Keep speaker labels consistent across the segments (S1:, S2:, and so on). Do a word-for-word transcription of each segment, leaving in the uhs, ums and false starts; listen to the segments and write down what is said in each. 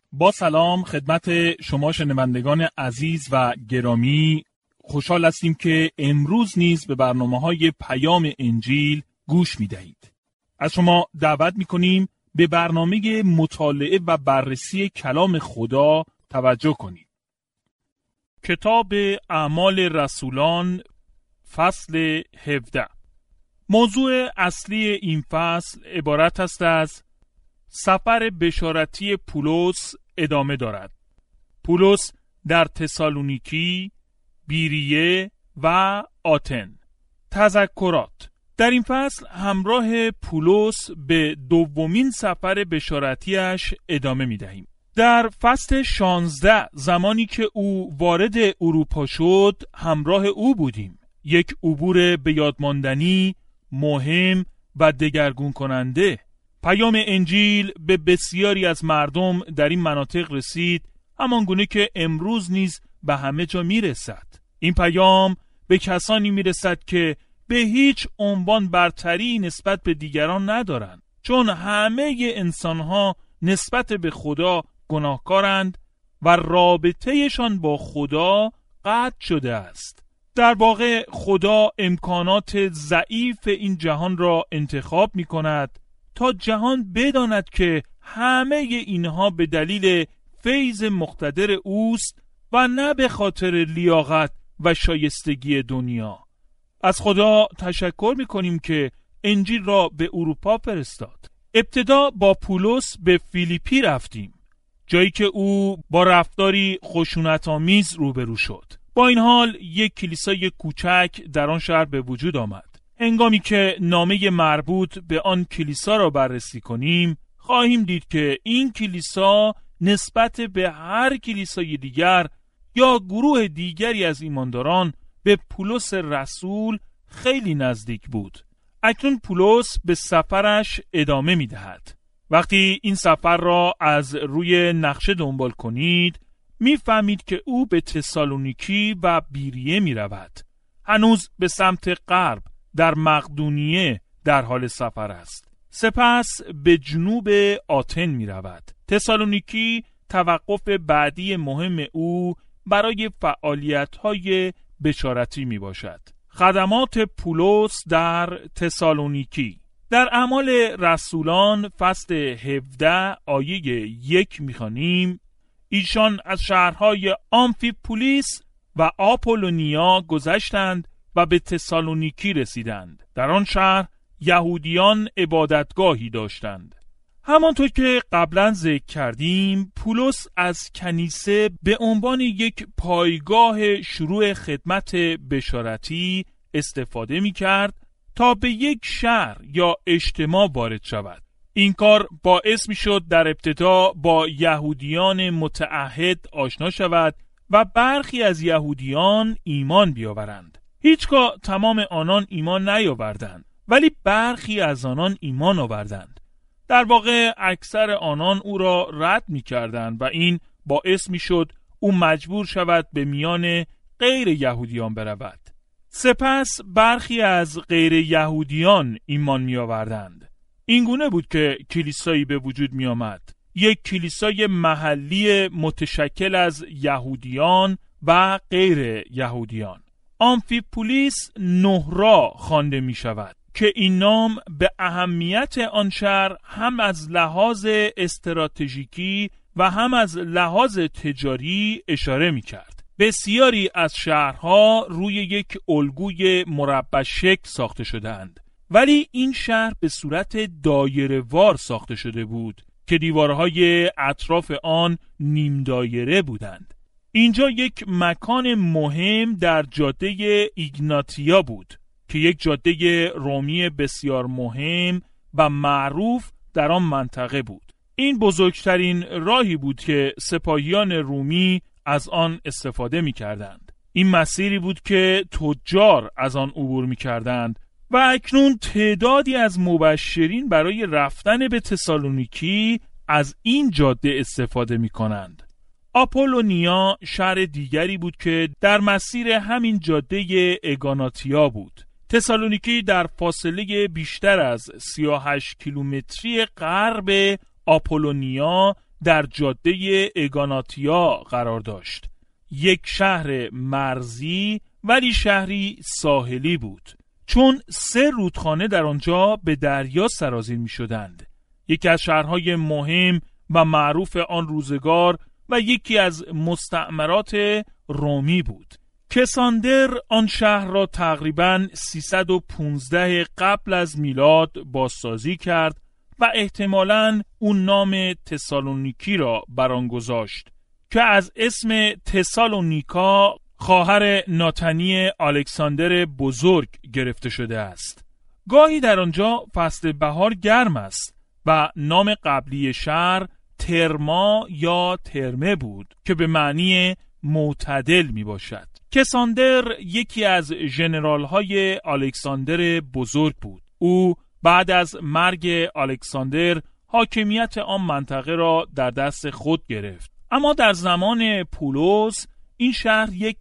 S1: با سلام خدمت شما شنوندگان عزیز و گرامی، خوشحال هستیم که امروز نیز به برنامه‌های پیام انجیل گوش می‌دهید. از شما دعوت می‌کنیم به برنامه مطالعه و بررسی کلام خدا توجه کنید. کتاب اعمال رسولان فصل هفده. موضوع اصلی این فصل عبارت است از سفر بشارتی پولس ادامه دارد. پولس در تسالونیکی، بیریه و آتن. تذکرات: در این فصل همراه پولس به دومین سفر بشارتیش ادامه می دهیم. در فصل شانزده زمانی که او وارد اروپا شد همراه او بودیم. یک عبور به یاد ماندنی، مهم و دگرگون کننده. پیام انجیل به بسیاری از مردم در این مناطق رسید، همان گونه که امروز نیز به همه جا می رسد. این پیام به کسانی می رسد که به هیچ عنوان برتری نسبت به دیگران ندارند، چون همه انسانها نسبت به خدا گناهکارند و رابطهشان با خدا قطع شده است. در واقع خدا امکانات ضعیف این جهان را انتخاب می کند تا جهان بداند که همه اینها به دلیل فیض مقتدر اوست و نه به خاطر لیاقت و شایستگی دنیا. از خدا تشکر می‌کنیم که انجیل را به اروپا فرستاد. ابتدا با پولس به فیلیپی رفتیم، جایی که او با رفتاری خشونت‌آمیز روبرو شد. با این حال یک کلیسای کوچک در آن شهر به وجود آمد. هنگامی که نامه مربوط به آن کلیسا را بررسی کنیم، خواهیم دید که این کلیسا نسبت به هر کلیسای دیگر یا گروه دیگری از ایمانداران به پولس رسول خیلی نزدیک بود. اکنون پولس به سفرش ادامه می دهد. وقتی این سفر را از روی نقشه دنبال کنید، می فهمید که او به تسالونیکی و بیریه می رود. هنوز به سمت غرب در مقدونیه در حال سفر است. سپس به جنوب آتن می رود. تسالونیکی توقف بعدی مهم او برای فعالیت‌های بشارتی می باشد. خدمات پولس در تسالونیکی. در اعمال رسولان فصل هفده آیه یک می خوانیم: ایشان از شهرهای آمفیپولیس و آپولونیا گذشتند و به تسالونیکی رسیدند. در آن شهر یهودیان عبادتگاهی داشتند. همانطور که قبلا ذکر کردیم، پولس از کنیسه به عنوان یک پایگاه شروع خدمت بشارتی استفاده می کرد تا به یک شهر یا اجتماع وارد شود. این کار باعث می شد در ابتدا با یهودیان متعهد آشنا شود و برخی از یهودیان ایمان بیاورند. هیچگاه تمام آنان ایمان نیاوردند، ولی برخی از آنان ایمان آوردند. در واقع اکثر آنان او را رد می کردند و این باعث می شد او مجبور شود به میان غیر یهودیان برود. سپس برخی از غیر یهودیان ایمان می آوردند. این گونه بود که کلیسایی به وجود می آمد. یک کلیسای محلی متشکل از یهودیان و غیر یهودیان. آمفیپولیس نهرا خوانده می شود که این نام به اهمیت آن شهر هم از لحاظ استراتژیکی و هم از لحاظ تجاری اشاره می کرد. بسیاری از شهرها روی یک الگوی مربع شکل ساخته شدند، ولی این شهر به صورت دایره‌وار ساخته شده بود که دیوارهای اطراف آن نیم دایره بودند. اینجا یک مکان مهم در جاده ایگناتیا بود که یک جاده رومی بسیار مهم و معروف در آن منطقه بود. این بزرگترین راهی بود که سپاهیان رومی از آن استفاده می کردند. این مسیری بود که تجار از آن عبور می کردند و اکنون تعدادی از مبشرین برای رفتن به تسالونیکی از این جاده استفاده می کنند. آپولونیا شهر دیگری بود که در مسیر همین جاده اگاناتیا بود. تسالونیکی در فاصله بیشتر از سی و هشت کیلومتری غرب آپولونیا در جاده اگاناتیا قرار داشت. یک شهر مرزی ولی شهری ساحلی بود، چون سه رودخانه در آنجا به دریا سرازیر می شدند. یکی از شهرهای مهم و معروف آن روزگار و یکی از مستعمرات رومی بود. کساندر آن شهر را تقریباً سیصد و پانزده قبل از میلاد بازسازی کرد و احتمالاً اون نام تسالونیکی را بر آن گذاشت که از اسم تسالونیکا خواهر ناتنی الکساندر بزرگ گرفته شده است. گاهی در آنجا فصل بهار گرم است و نام قبلی شهر ترما یا ترمه بود که به معنی معتدل می باشد. کساندر یکی از ژنرال های الکساندر بزرگ بود. او بعد از مرگ الکساندر حاکمیت آن منطقه را در دست خود گرفت. اما در زمان پولس این شهر یک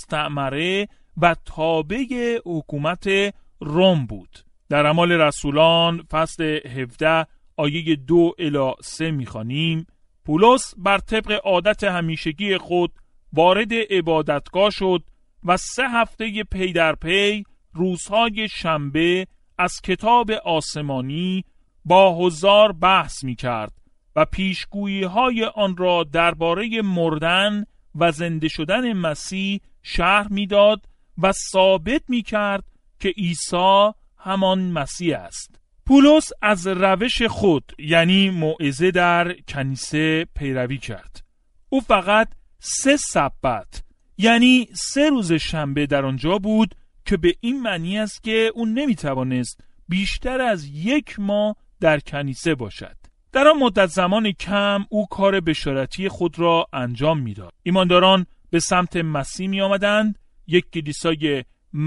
S1: مستعمره و تابع حکومت روم بود. در اعمال رسولان فصل هفده آیه دو الی سه می‌خوانیم: پولس بر طبق عادت همیشگی خود وارد عبادتگاه شد و سه هفته پی در پی روزهای شنبه از کتاب آسمانی با حضار بحث می‌کرد و پیشگویی‌های آن را درباره مردن و زنده شدن مسیح شرح می‌داد و ثابت می‌کرد که عیسی همان مسیح است. پولس از روش خود یعنی موعظه در کنیسه پیروی کرد. او فقط سه سبت یعنی سه روز شنبه در آنجا بود که به این معنی است که او نمیتوانست بیشتر از یک ماه در کنیسه باشد. در آن مدت زمان کم او کار بشارتی خود را انجام میداد. ایمانداران به سمت مسیح می آمدند، یک کلیسای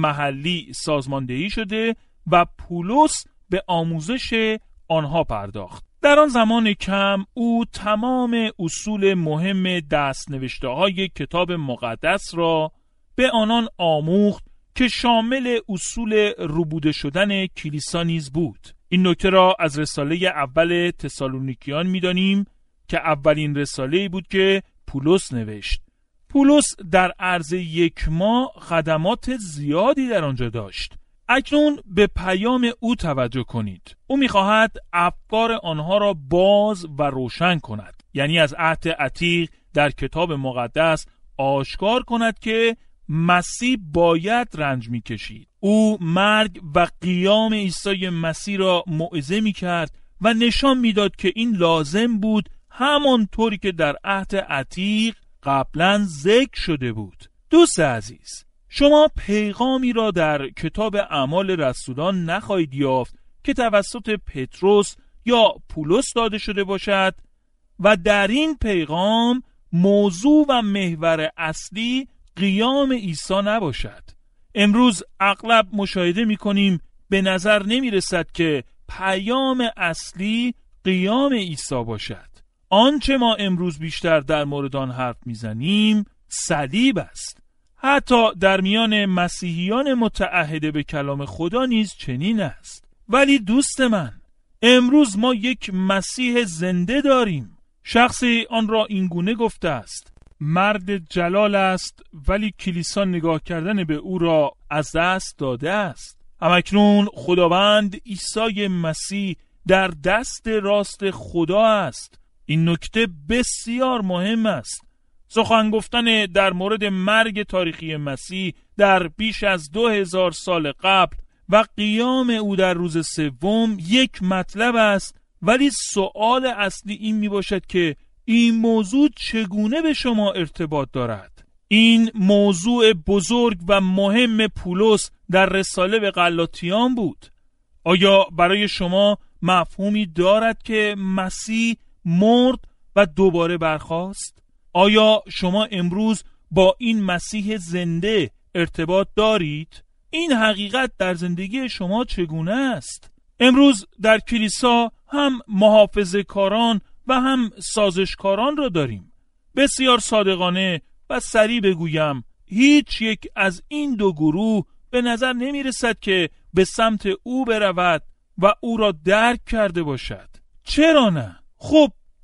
S1: محلی سازماندهی شده و پولس به آموزش آنها پرداخت. در آن زمان کم او تمام اصول مهم دست‌نوشته های کتاب مقدس را به آنان آموخت که شامل اصول ربوده شدن کلیسا نیز بود. این نکته را از رساله اول تسالونیکیان می‌دانیم که اولین رساله‌ای بود که پولس نوشت. پولس در عرض یک ماه خدمات زیادی در آنجا داشت. اکنون به پیام او توجه کنید. او می‌خواهد افکار آنها را باز و روشن کند، یعنی از عهد عتیق در کتاب مقدس آشکار کند که مسیح باید رنج می‌کشید. او مرگ و قیام عیسی مسیح را موعظه می‌کرد و نشان می‌داد که این لازم بود، همانطوری که در عهد عتیق قبلا ذکر شده بود. دوست عزیز، شما پیغامی را در کتاب اعمال رسولان نخواهید یافت که توسط پتروس یا پولس داده شده باشد و در این پیغام موضوع و محور اصلی قیام عیسی نباشد. امروز اغلب مشاهده می‌کنیم به نظر نمی‌رسد که پیام اصلی قیام عیسی باشد. آنچه ما امروز بیشتر در مورد آن حرف می‌زنیم صلیب است. حتی در میان مسیحیان متعهد به کلام خدا نیز چنین است. ولی دوست من، امروز ما یک مسیح زنده داریم. شخصی آن را اینگونه گفته است: مرد جلال است ولی کلیسا نگاه کردن به او را از دست داده است. همکنون خداوند عیسی مسیح در دست راست خدا است. این نکته بسیار مهم است. سخن گفتن در مورد مرگ تاریخی مسیح در بیش از دو هزار سال قبل و قیام او در روز سوم یک مطلب است، ولی سؤال اصلی این می باشد که این موضوع چگونه به شما ارتباط دارد؟ این موضوع بزرگ و مهم پولس در رساله به غلاطیان بود. آیا برای شما مفهومی دارد که مسیح مرد و دوباره برخاست؟ آیا شما امروز با این مسیح زنده ارتباط دارید؟ این حقیقت در زندگی شما چگونه است؟ امروز در کلیسا هم محافظه‌کاران و هم سازشکاران را داریم. بسیار صادقانه و صریح بگویم، هیچ یک از این دو گروه به نظر نمی رسد که به سمت او برود و او را درک کرده باشد. چرا نه؟ خب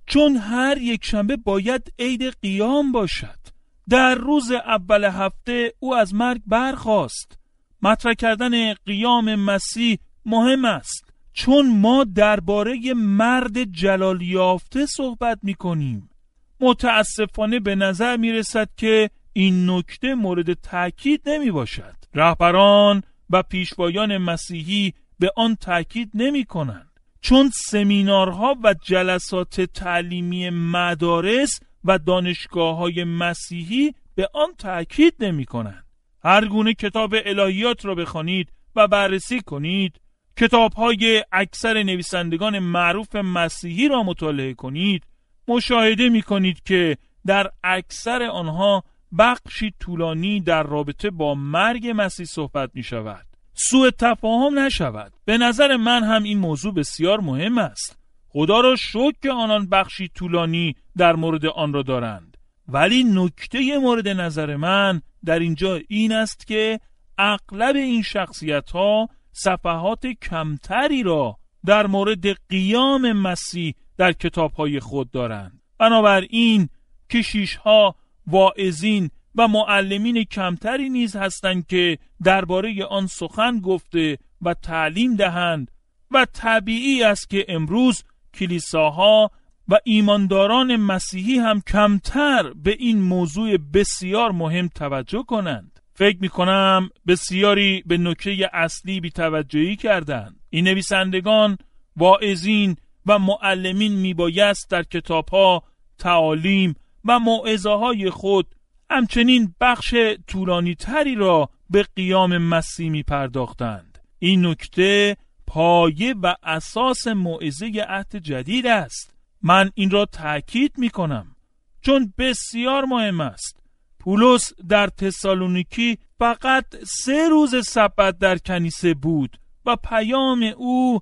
S1: چون هر یک شنبه باید عید قیام باشد. در روز اول هفته او از مرگ برخاست. مطرح کردن قیام مسیح مهم است، چون ما درباره مرد جلال یافته صحبت می‌کنیم. متاسفانه به نظر می‌رسد که این نکته مورد تأکید نمی‌باشد. رهبران و پیشوایان مسیحی به آن تأکید نمی‌کنند، چون سمینارها و جلسات تعلیمی مدارس و دانشگاه‌های مسیحی به آن تأکید نمی‌کنند. هر گونه کتاب الهیات را بخوانید و بررسی کنید، کتاب‌های اکثر نویسندگان معروف مسیحی را مطالعه کنید، مشاهده می‌کنید که در اکثر آنها بخشی طولانی در رابطه با مرگ مسیح صحبت می‌شود. سوء تفاهم نشود. به نظر من هم این موضوع بسیار مهم است. خدا را شکر که آنان بخشی طولانی در مورد آن را دارند. ولی نکته مورد نظر من در اینجا این است که اغلب این شخصیت‌ها صفحات کمتری را در مورد قیام مسیح در کتاب‌های خود دارند. بنابراین کشیش‌ها، واعظین و معلمین کمتری نیز هستند که درباره آن سخن گفته و تعلیم دهند و طبیعی است که امروز کلیساها و ایمانداران مسیحی هم کمتر به این موضوع بسیار مهم توجه کنند. فکر می کنم بسیاری به نکته اصلی بی توجهی کردند. این نویسندگان، واعظین و معلمین می بایست در کتابها، تعالیم و موعظه های خود همچنین بخش طولانی تری را به قیام مسیح می پرداختند. این نکته پایه و اساس موعظه عهد جدید است. من این را تأکید می کنم چون بسیار مهم است. پولس در تسالونیکی فقط سه روز سبت در کنیسه بود و پیام او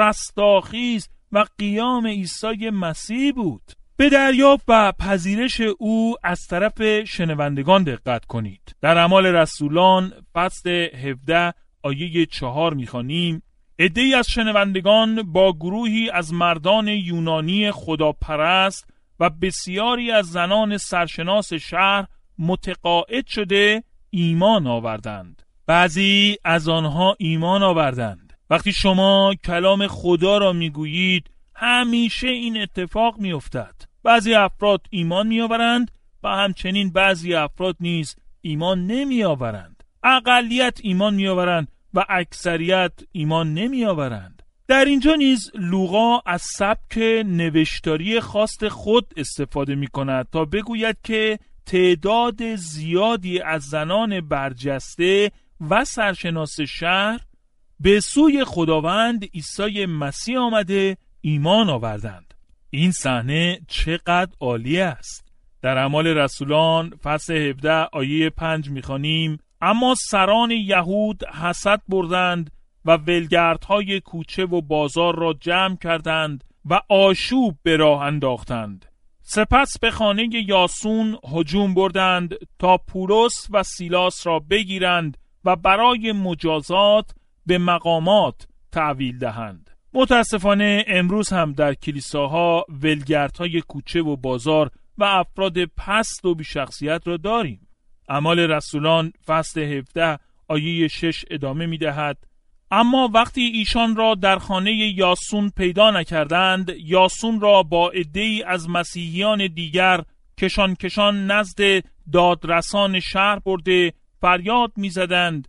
S1: رستاخیز و قیام عیسی مسیح بود. به دریافت و پذیرش او از طرف شنوندگان دقت کنید. در اعمال رسولان فصل هفده آیه چهار می‌خوانیم: عده‌ای از شنوندگان با گروهی از مردان یونانی خداپرست و بسیاری از زنان سرشناس شهر متقاعد شده ایمان آوردند. بعضی از آنها ایمان آوردند. وقتی شما کلام خدا را میگویید همیشه این اتفاق میافتد. بعضی افراد ایمان میآورند و همچنین بعضی افراد نیز ایمان نمیآورند. اقلیت ایمان میآورند و اکثریت ایمان نمیآورند. در اینجا نیز لوقا از سبک نوشتاری خاص خود استفاده میکند تا بگوید که تعداد زیادی از زنان برجسته و سرشناس شهر به سوی خداوند عیسی مسیح آمده ایمان آوردند. این صحنه چقدر عالی است. در اعمال رسولان فصل هفده آیه پنج میخوانیم: اما سران یهود حسد بردند و ولگردهای کوچه و بازار را جمع کردند و آشوب به راه انداختند. سپس به خانه یاسون هجوم بردند تا پولس و سیلاس را بگیرند و برای مجازات به مقامات تحویل دهند. متاسفانه امروز هم در کلیساها ولگردهای کوچه و بازار و افراد پست و بی‌شخصیت را داریم. اعمال رسولان فصل هفده آیه شش ادامه می دهد: اما وقتی ایشان را در خانه یاسون پیدا نکردند، یاسون را با عده‌ای از مسیحیان دیگر کشان کشان نزد دادرسان شهر برده فریاد می زدند: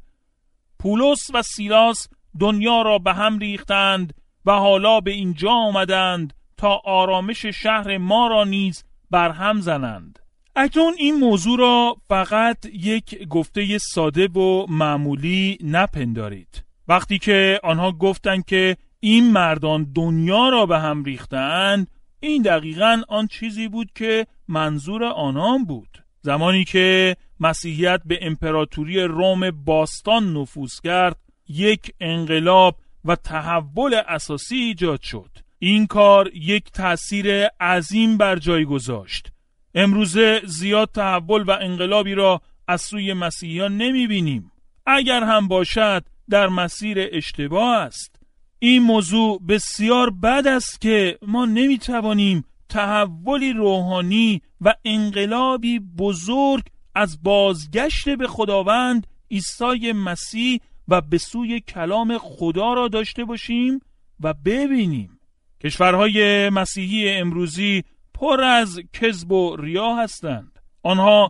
S1: پولس و سیلاس دنیا را به هم ریختند و حالا به اینجا آمدند تا آرامش شهر ما را نیز برهم زنند. اکنون این موضوع را فقط یک گفته ساده و معمولی نپندارید. وقتی که آنها گفتند که این مردان دنیا را به هم ریختند، این دقیقاً آن چیزی بود که منظور آنان بود. زمانی که مسیحیت به امپراتوری روم باستان نفوذ کرد، یک انقلاب و تحول اساسی ایجاد شد. این کار یک تأثیر عظیم بر جای گذاشت. امروزه زیاد تحول و انقلابی را از سوی مسیحیان نمی بینیم. اگر هم باشد در مسیر اشتباه است. این موضوع بسیار بد است که ما نمی توانیم تحولی روحانی و انقلابی بزرگ از بازگشت به خداوند عیسی مسیح و به سوی کلام خدا را داشته باشیم و ببینیم. کشورهای مسیحی امروزی پر از کذب و ریا هستند. آنها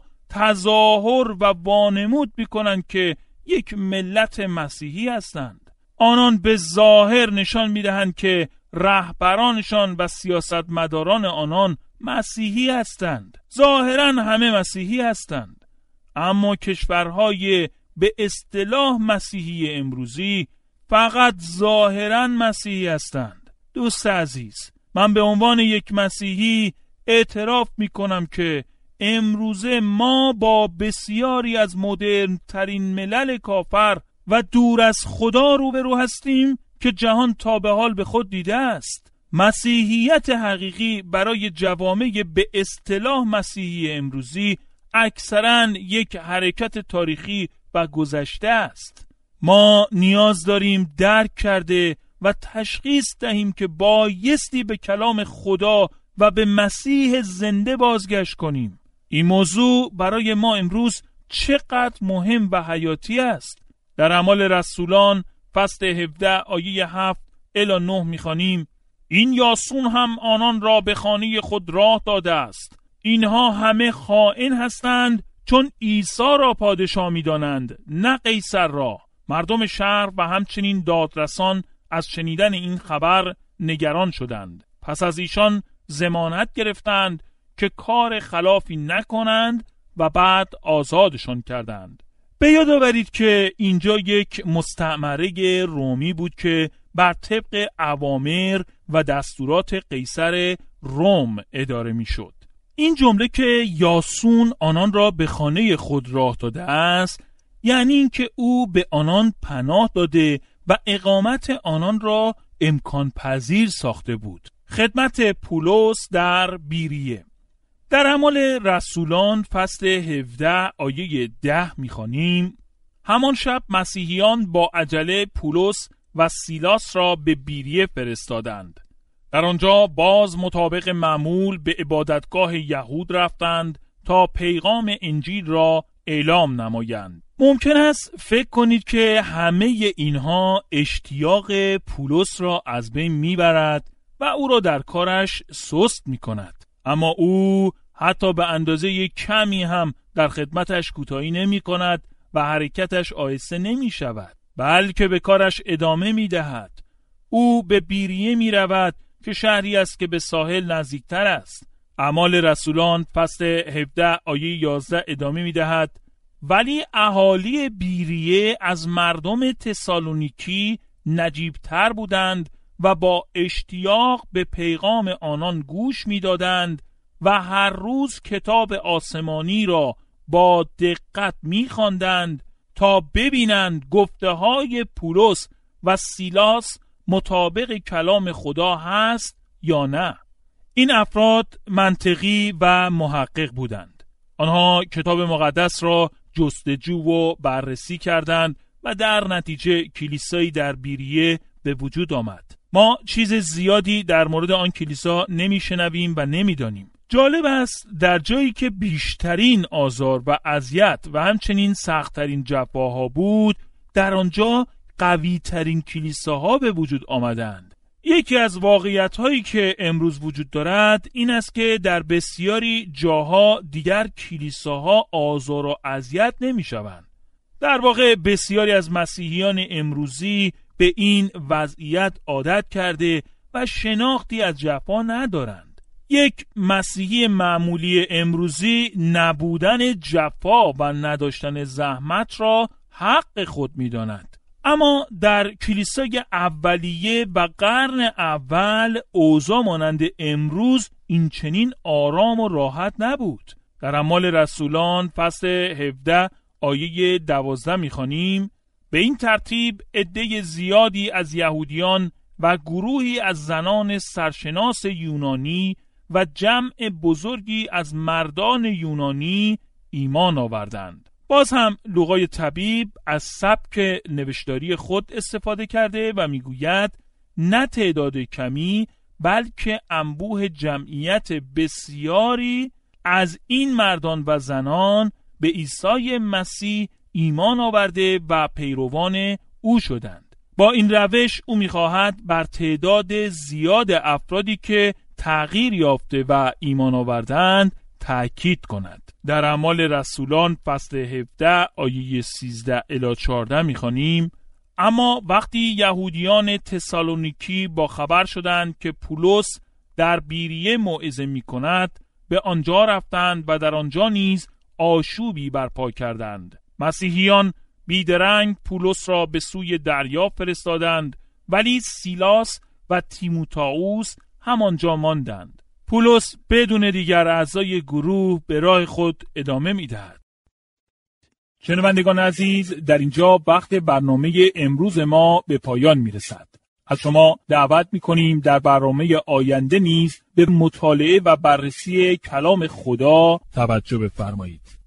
S1: تظاهر و وانمود می‌کنند که یک ملت مسیحی هستند. آنان به ظاهر نشان می‌دهند که رهبرانشان و سیاستمداران آنان مسیحی هستند. ظاهراً همه مسیحی هستند، اما کشورهای به اصطلاح مسیحی امروزی فقط ظاهراً مسیحی هستند. دوست عزیز، من به عنوان یک مسیحی اعتراف می‌کنم که امروزه ما با بسیاری از مدرن ترین ملل کافر و دور از خدا روبرو هستیم که جهان تا به حال به خود دیده است. مسیحیت حقیقی برای جوامع به اصطلاح مسیحی امروزی اکثراً یک حرکت تاریخی و گذشته است. ما نیاز داریم درک کرده و تشخیص دهیم که بایستی به کلام خدا و به مسیح زنده بازگشت کنیم. این موضوع برای ما امروز چقدر مهم و حیاتی است. در اعمال رسولان فصل هفده آیه هفت الی نه می‌خوانیم: این یاسون هم آنان را به خانه خود راه داده است. اینها همه خائن هستند، چون عیسی را پادشاه می‌دانند نه قیصر را. مردم شهر و همچنین دادرسان از شنیدن این خبر نگران شدند. پس از ایشان ضمانت گرفتند که کار خلافی نکنند و بعد آزادشان کردند. به یاد آورید که اینجا یک مستعمره رومی بود که بر طبق اوامر و دستورات قیصر روم اداره می شد. این جمله که یاسون آنان را به خانه خود راه داده است، یعنی این که او به آنان پناه داده و اقامت آنان را امکان پذیر ساخته بود. خدمت پولس در بیریه. در اعمال رسولان فصل هفده آیه ده می‌خوانیم: همان شب مسیحیان با عجله پولس و سیلاس را به بیریه فرستادند. در آنجا باز مطابق معمول به عبادتگاه یهود رفتند تا پیغام انجیل را اعلام نمایند. ممکن است فکر کنید که همه اینها اشتیاق پولس را از بین میبرد و او را در کارش سست میکند، اما او حتی به اندازه کمی هم در خدمتش کوتاهی نمی کند و حرکتش آهسته نمی شود، بلکه به کارش ادامه می دهد. او به بیریه می رود که شهری است که به ساحل نزدیکتر است. اعمال رسولان فصل هفده آیه یازده ادامه می دهد: ولی اهالی بیریه از مردم تسالونیکی نجیبتر بودند و با اشتیاق به پیغام آنان گوش می دادند و هر روز کتاب آسمانی را با دقت می خواندند تا ببینند گفته های پولس و سیلاس مطابق کلام خدا هست یا نه. این افراد منطقی و محقق بودند. آنها کتاب مقدس را جستجو و بررسی کردند و در نتیجه کلیسایی در بیریه به وجود آمد. ما چیز زیادی در مورد آن کلیسا نمیشنویم و نمیدانیم. جالب است در جایی که بیشترین آزار و اذیت و همچنین سخت‌ترین جفاها بود، در آنجا قوی‌ترین کلیساها به وجود آمدند. یکی از واقعیت‌هایی که امروز وجود دارد این است که در بسیاری جاها دیگر کلیساها آزار و اذیت نمی‌شوند. در واقع بسیاری از مسیحیان امروزی به این وضعیت عادت کرده و شناختی از جفا ندارند. یک مسیحی معمولی امروزی نبودن جفا و نداشتن زحمت را حق خود می‌داند. اما در کلیسای اولیه و قرن اول اوضاع مانند امروز این چنین آرام و راحت نبود. در اعمال رسولان فصل هفده آیه دوازده می‌خوانیم: به این ترتیب عده زیادی از یهودیان و گروهی از زنان سرشناس یونانی و جمع بزرگی از مردان یونانی ایمان آوردند. باز هم لوقای طبیب از سبک نوشتاری خود استفاده کرده و میگوید نه تعداد کمی بلکه انبوه جمعیت بسیاری از این مردان و زنان به عیسی مسیح ایمان آورده و پیروان او شدند. با این روش او می‌خواهد بر تعداد زیاد افرادی که تغییر یافته و ایمان آوردند تأکید کند. در اعمال رسولان فصل هفده آیه سیزده الی چهارده می‌خوانیم: اما وقتی یهودیان تسالونیکی با خبر شدند که پولس در بیریه موعظه می‌کند، به آنجا رفتند و در آنجا نیز آشوبی برپا کردند. مسیحیان بیدرنگ پولس را به سوی دریا فرستادند، ولی سیلاس و تیموتائوس همانجا ماندند. پولس بدون دیگر اعضای گروه به راه خود ادامه می‌دهد. شنوندگان عزیز، در اینجا وقت برنامه امروز ما به پایان میرسد. از شما دعوت میکنیم در برنامه آینده نیز به مطالعه و بررسی کلام خدا توجه بفرمایید.